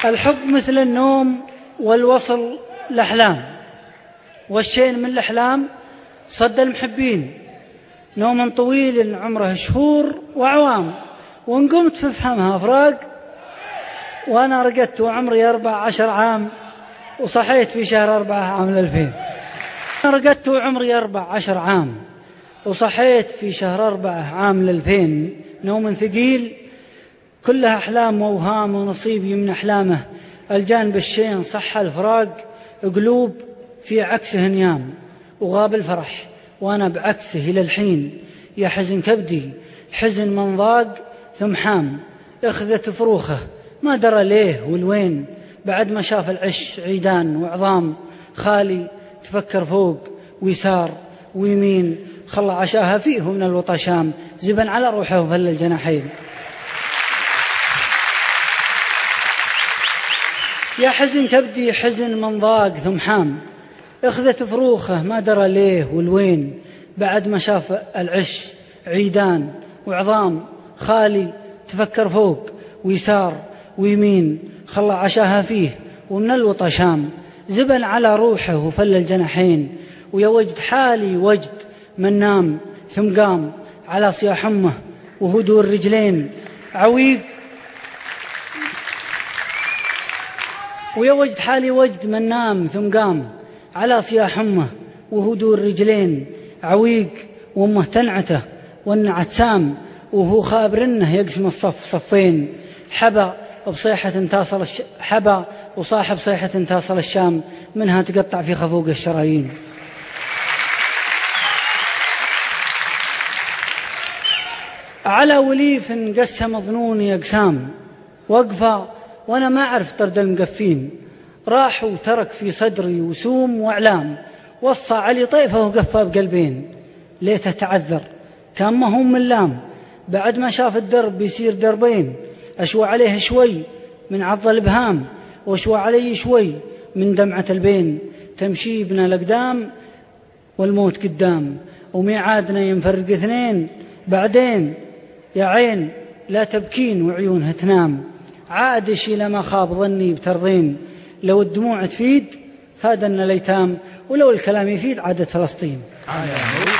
الحب مثل النوم والوصل الأحلام، والشين من الأحلام صد المحبين. نوم طويل عمره شهور وأعوام، وإن قمت فافهمها فراق. وأنا رقدت وعمري 14 عام، وصحيت في شهر 4 عام 2000. أنا رقدت وعمري 14 عام، وصحيت في شهر 4 عام 2000. نوم ثقيل كلها أحلام وأوهام، ونصيبي من أحلامه الجانب الشين صح الفراق. قلوب في عكسه نيام، وغاب الفرح وأنا بعكسه إلى الحين. يا حزن كبدي حزن من ضاق ثم حام، اخذت فروخه ما درى ليه والوين. بعد ما شاف العش عيدان وعظام، خالي تفكر فوق ويسار ويمين. خلى عشاها فيه من الوطشام، زبن على روحه وفل الجناحين. يا حزن كبدي حزن من ضاق ثم حام، اخذت فروخه ما درى ليه والوين. بعد ما شاف العش عيدان وعظام، خالي تفكر فوق ويسار ويمين. خلى عشاها فيه ومن الوطشام، زبن على روحه وفل الجناحين. ويا وجد حالي وجد من نام ثم قام، على صياح امه وهدوء الرجلين عويق. ويا وجد حالي وجد من نام ثم قام، على صياح امه وهدوء الرجلين عويق. وامه تنعته والنعت سام، وهو خابر انه يقسم الصف صفين. حبا وصاحب صيحة تصل الشام، منها تقطع في خفوق الشرايين. على وليف قسم ظنوني أقسام، وقفة وأنا ما أعرف طرد المقفين. راح وترك في صدري وسوم وأعلام، وصى علي طيفه وقفى بقلبين. ليته تعذر كان ما هم من لام، بعد ما شاف الدرب يصير دربين. أشوى عليه شوي من عض الإبهام، وأشوى علي شوي من دمعة البين. تمشي بنا الأقدام والموت قدام، وميعادنا ينفرق اثنين بعدين. يا عين لا تبكين وعيونها تنام، عادش إلى ما خاب ظني بترضين. لو الدموع تفيد فادنا الأيتام، ولو الكلام يفيد عادت فلسطين.